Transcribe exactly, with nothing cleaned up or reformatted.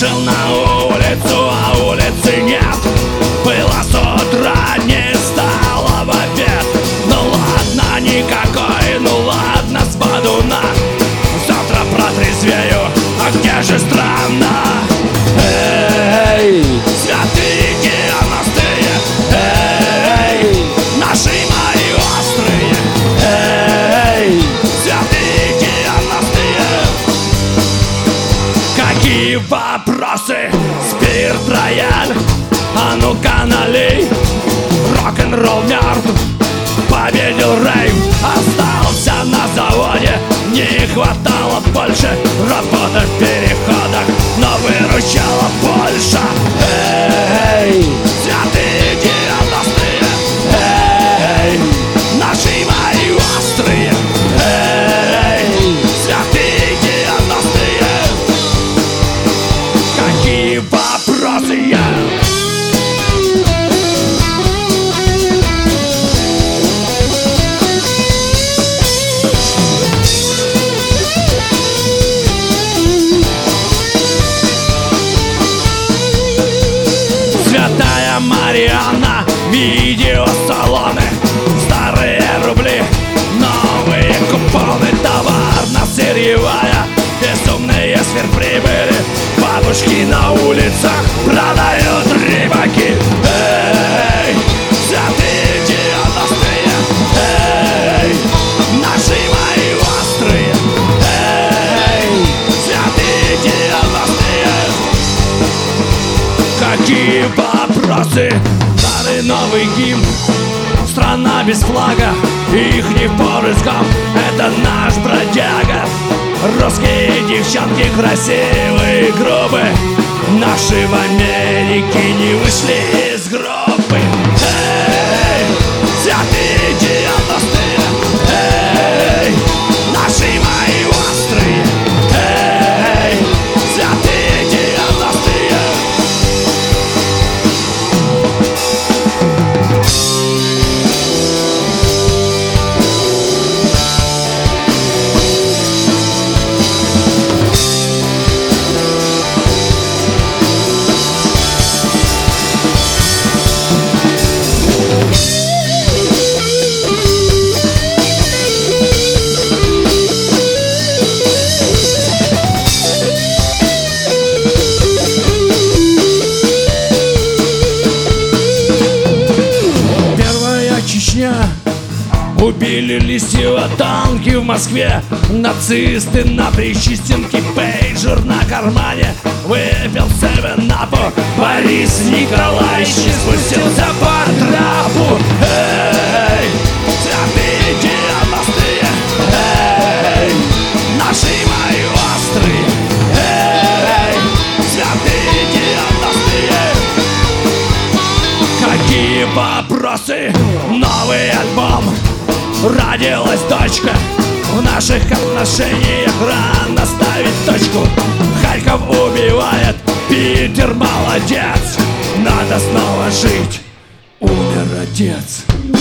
Вышел на улицу, а улицы нет. Было с утра, не стало в обед. Ну ладно, никакой, ну ладно, с бодуна. Завтра протрезвею, а где же страна? Эй, святые девяностые, эй, наши мои острые, эй, святые девяностые. Какие вопросы? Спирт, рояль, а ну-ка налей. Рок-н-ролл мертв, победил рейв. Остался на заводе, не хватало больше работы в переходах, но выручала Польша. Эй, святые девяностые, эй, наши мои острые, эй, святые девяностые. Какие вопросы я? Святая Марианна, видеосалоны, старые рубли, новые купоны, товарно сырьевая, безумные сверхприбыли. Бабушки на улицах продают рыбаки. Эй, святые девяностые, эй, наши мои острые, эй, святые девяностые. Какие вопросы? Старый новый гимн, страна без флага, их не порыском, это наш бродяга. Русские девчонки красивые, грубые, наши в Америке не вышли из группы. Эй, святые девяностые, эй, наши мои острые, эй, святые девяностые. Убили Листьева, танки в Москве, нацисты на Причистенке, пейджер на кармане. Выпил севен-апу, Борис Николаевич спустился по трапу. Эй, святые девяностые, эй, наши мои острые, эй, святые девяностые. Какие вопросы? Новый альбом, родилась дочка, в наших отношениях рано ставить точку. Харьков убивает, Питер молодец, надо снова жить, умер отец.